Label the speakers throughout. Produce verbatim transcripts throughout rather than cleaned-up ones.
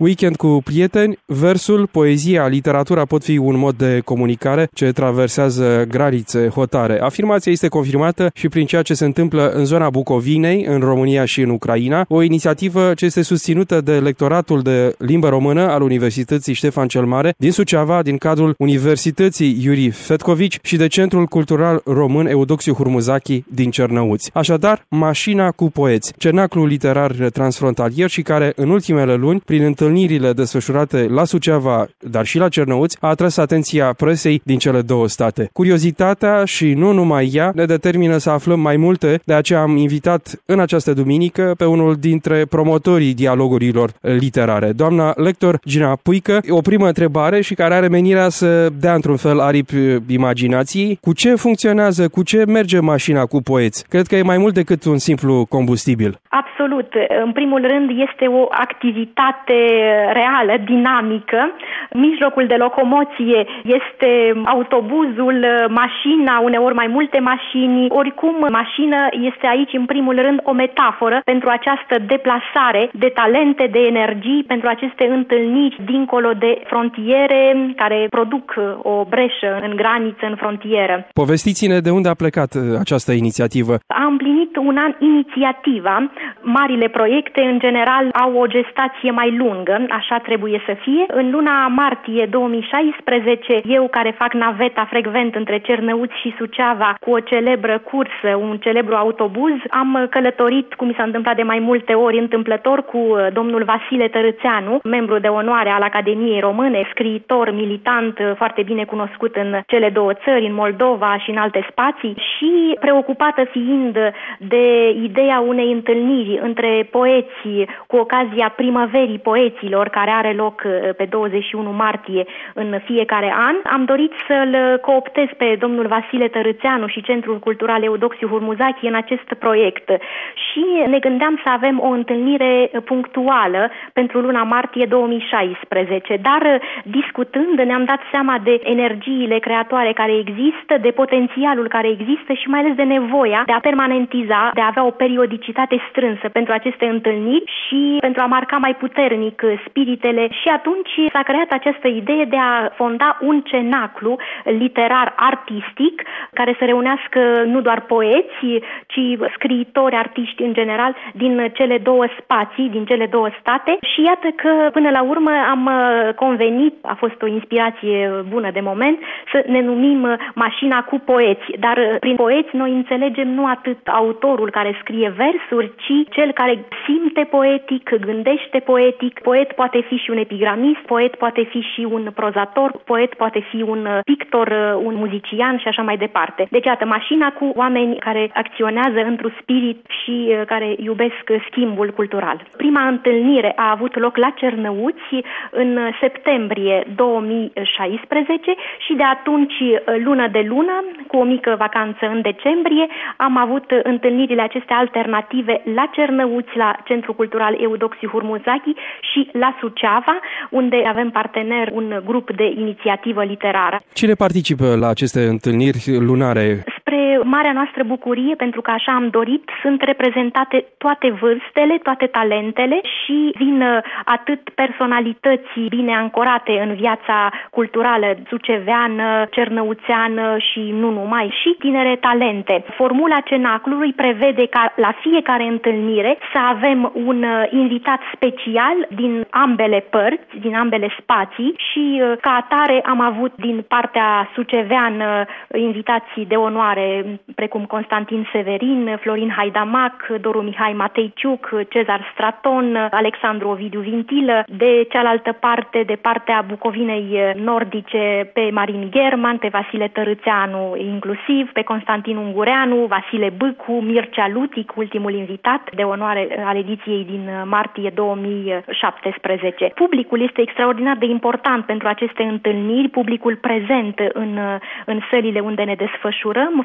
Speaker 1: weekend cu prieteni, versul, poezia, literatura pot fi un mod de comunicare ce traversează granițe, hotare. Afirmația este confirmată și prin ceea ce se întâmplă în zona Bucovinei, în România și în Ucraina, o inițiativă ce este susținută de lectoratul de limbă română al Universității Ștefan cel Mare din Suceava, din cadrul Universității Iuri Fetcovici și de Centrul Cultural Român Eudoxiu Hurmuzachi din Cernăuți. Așadar, Mașina cu poeți, cenaclu literar transfrontalier și care în ultimele luni, prin întâlnirile desfășurate la Suceava, dar și la Cernăuți, a atras atenția presei din cele două state. Curiozitatea și nu numai ea ne determină să aflăm mai multe, de aceea am invitat în această duminică pe unul dintre promotorii dialogurilor literare, doamna lector Gina Puică. O primă întrebare și care are menirea să dea într-un fel aripi imaginației. Cu ce funcționează, cu ce merge Mașina cu poeți? Cred că e mai mult decât un simplu combustibil.
Speaker 2: Absolut. În primul rând este o activitate reală, dinamică. Mijlocul de locomoție este autobuzul, mașina, uneori mai multe mașini. Oricum, mașină este aici în primul rând o metaforă pentru această deplasare de talente, de energii, pentru aceste întâlniri dincolo de frontiere care produc o breșă în graniță, în frontieră.
Speaker 1: Povestiți-ne de unde a plecat această inițiativă.
Speaker 2: A împlinit un an inițiativa. Marile proiecte, în general, au o gestație mai lungă, așa trebuie să fie. În luna martie două mii șaisprezece, eu care fac naveta frecvent între Cernăuți și Suceava cu o celebră cursă, un celebru autobuz, am călătorit, cum mi s-a întâmplat de mai multe ori, întâmplător cu domnul Vasile Tărâțeanu, membru de onoare al Academiei Române, scriitor, militant, foarte bine cunoscut în cele două țări, în Moldova și în alte spații, și preocupată fiind de ideea unei întâlniri între poeții cu ocazia primăverii poeților, care are loc pe douăzeci și unu martie în fiecare an, am dorit să-l cooptez pe domnul Vasile Tărâțeanu și Centrul Cultural Eudoxiu Hurmuzachi în acest proiect. Și ne gândeam să avem o întâlnire punctuală pentru luna martie două mii șaisprezece, dar discutând ne-am dat seama de energiile creatoare care există, de potențialul care există și mai ales de nevoia de a permanentiza, de a avea o periodicitate strânsă pentru aceste întâlniri și pentru a marca mai puternic spiritele. Și atunci s-a creat această idee de a fonda un cenaclu literar artistic care să reunească nu doar poeți, ci scriitori, artiști în general din cele două spații, din cele două state. Și iată că până la urmă am convenit, a fost o inspirație bună de moment, să ne numim Mașina cu poeți. Dar prin poeți noi înțelegem nu atât autorul care scrie versuri, ci cel care simte poetic, gândește poetic. Poet poate fi și un epigramist, poet poate fi și un prozator, poet poate fi un pictor, un muzician și așa mai departe. Deci, iată, Mașina cu oameni care acționează într-un spirit și care iubesc schimbul cultural. Prima întâlnire a avut loc la Cernăuți în septembrie două mii șaisprezece și de atunci, lună de lună, cu o mică vacanță în decembrie, am avut întâlnirile acestea alternative la Cernăuți, la Centrul Cultural Eudoxiu Hurmuzachi și la Suceava, unde avem partener un grup de inițiativă literară.
Speaker 1: Cine participă la aceste întâlniri lunare?
Speaker 2: Spre marea noastră bucurie, pentru că așa am dorit, sunt reprezentate toate vârstele, toate talentele și vin atât personalități bine ancorate în viața culturală suceveană, cernăuțeană și nu numai, și tinere talente. Formula cenaclului prevede ca la fiecare întâlnire să avem un invitat special din ambele părți, din ambele spații și ca atare am avut din partea suceveană invitații de onoare precum Constantin Severin, Florin Haidamac, Doru Mihai Mateiciuc, Cezar Straton, Alexandru Ovidiu Vintilă, de cealaltă parte, de partea Bucovinei nordice, pe Marin German, pe Vasile Tărâțeanu inclusiv, pe Constantin Ungureanu, Vasile Bâcu, Mircea Lutic, ultimul invitat de onoare al ediției din martie două mii șaptesprezece. Publicul este extraordinar de important pentru aceste întâlniri, publicul prezent în, în sălile unde ne desfășurăm,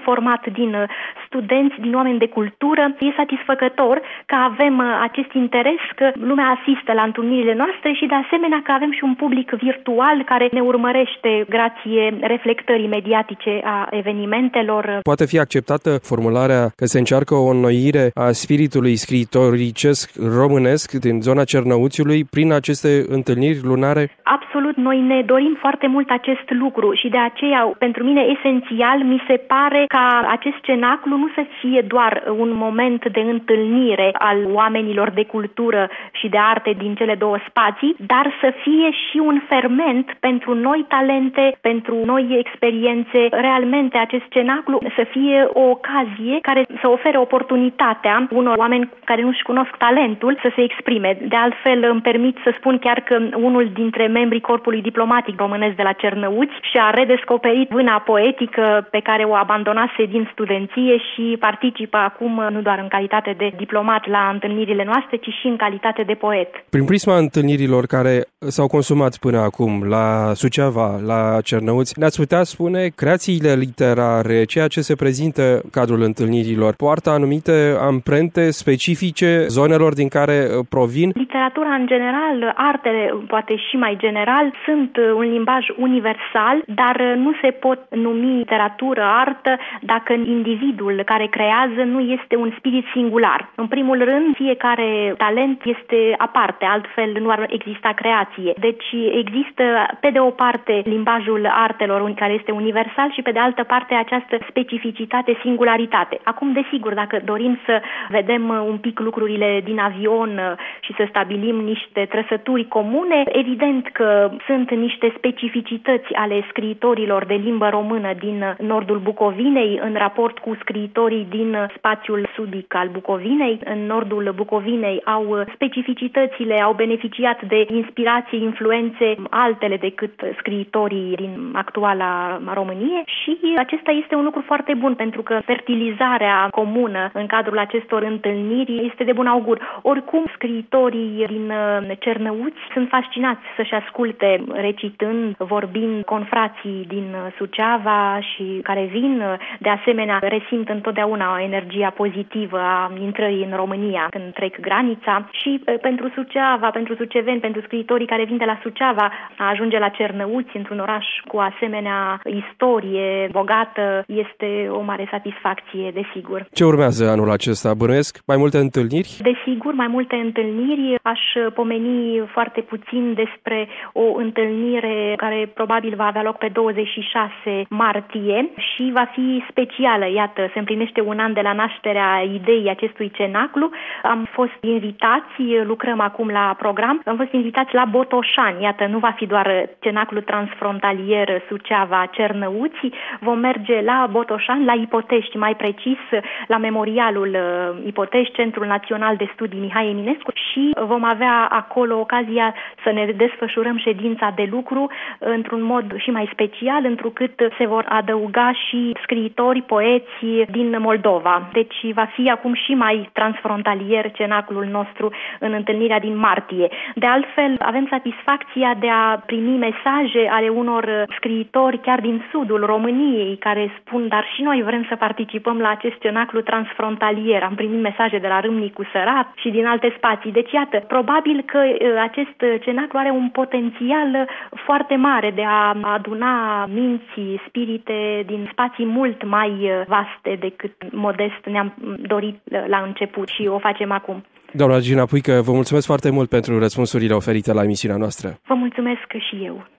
Speaker 2: format din studenți, din oameni de cultură. E satisfăcător că avem acest interes, că lumea asistă la întâlnirile noastre și de asemenea că avem și un public virtual care ne urmărește grație reflectării mediatice a evenimentelor.
Speaker 1: Poate fi acceptată formularea că se încearcă o înnoire a spiritului scriitoricesc românesc din zona Cernăuțiului prin aceste întâlniri lunare?
Speaker 2: Absolut, noi ne dorim foarte mult acest lucru și de aceea, pentru mine esențial, mi se pare ca acest cenaclu nu să fie doar un moment de întâlnire al oamenilor de cultură și de arte din cele două spații, dar să fie și un ferment pentru noi talente, pentru noi experiențe. Realmente acest cenaclu să fie o ocazie care să ofere oportunitatea unor oameni care nu-și cunosc talentul să se exprime. De altfel, îmi permit să spun chiar că unul dintre membrii corpului diplomatic românesc de la Cernăuți și-a redescoperit vâna poetică pe care o abandonase din studenție și participă acum nu doar în calitate de diplomat la întâlnirile noastre, ci și în calitate de poet.
Speaker 1: Prin prisma întâlnirilor care s-au consumat până acum la Suceava, la Cernăuți, ne-ați putea spune creațiile literare, ceea ce se prezintă în cadrul întâlnirilor, poartă anumite amprente specifice zonelor din care provin?
Speaker 2: Literatura în general, artele poate și mai general, sunt un limbaj universal, dar nu se pot numi literatură, artă, dacă individul care creează nu este un spirit singular. În primul rând, fiecare talent este aparte, altfel nu ar exista creație. Deci există, pe de o parte, limbajul artelor, care este universal, și pe de altă parte această specificitate, singularitate. Acum, desigur, dacă dorim să vedem un pic lucrurile din avion și să stabilim niște trăsături comune, evident că sunt niște specificități ale scriitorilor de limbă română din nordul Bucovinei în raport cu scriitorii din spațiul sudic al Bucovinei. În nordul Bucovinei au specificitățile, au beneficiat de inspirații, influențe altele decât scriitorii din actuala Românie și acesta este un lucru foarte bun pentru că fertilizarea comună în cadrul acestor întâlniri este de bun augur. Oricum, scriitorii din Cernăuți sunt fascinați să-și asculte recitând, vorbind confrații din Suceava și care vin. De asemenea, resimt întotdeauna o energie pozitivă a intrării în România când trec granița și pentru Suceava, pentru suceveni, pentru scriitorii care vin de la Suceava, a ajunge la Cernăuți, într-un oraș cu asemenea istorie bogată, este o mare satisfacție, desigur.
Speaker 1: Ce urmează anul acesta? Bănuiesc mai multe întâlniri?
Speaker 2: Desigur, mai multe întâlniri. Aș pomeni foarte puțin despre o întâlnire care probabil va avea loc pe douăzeci și șase martie și va fi specială. Iată, se împlinește un an de la nașterea ideii acestui cenaclu. Am fost invitați, lucrăm acum la program, am fost invitați la Botoșani. Iată, nu va fi doar cenaclu transfrontalier Suceava-Cernăuți, vom merge la Botoșani, la Ipotești, mai precis la memorialul Ipotești, Centrul Național de Studii Mihai Eminescu, și vom avea acolo ocazia să ne desfășurăm ședința de lucru într-un mod și mai special, întrucât se vor adăuga și scriitori, poeți din Moldova. Deci va fi acum și mai transfrontalier cenaclul nostru în întâlnirea din martie. De altfel, avem satisfacția de a primi mesaje ale unor scriitori chiar din sudul României care spun, dar și noi vrem să participăm la acest cenaclu transfrontalier. Am primit mesaje de la Râmnicu Sărat și din alte spații. Deci, iată, probabil că acest cenaclu are un potențial foarte mare de a aduna minți, spirite din spații mult mai vaste decât modest ne-am dorit la început și o facem acum.
Speaker 1: Doamna Gina Puică, vă mulțumesc foarte mult pentru răspunsurile oferite la emisiunea noastră.
Speaker 2: Vă mulțumesc și eu.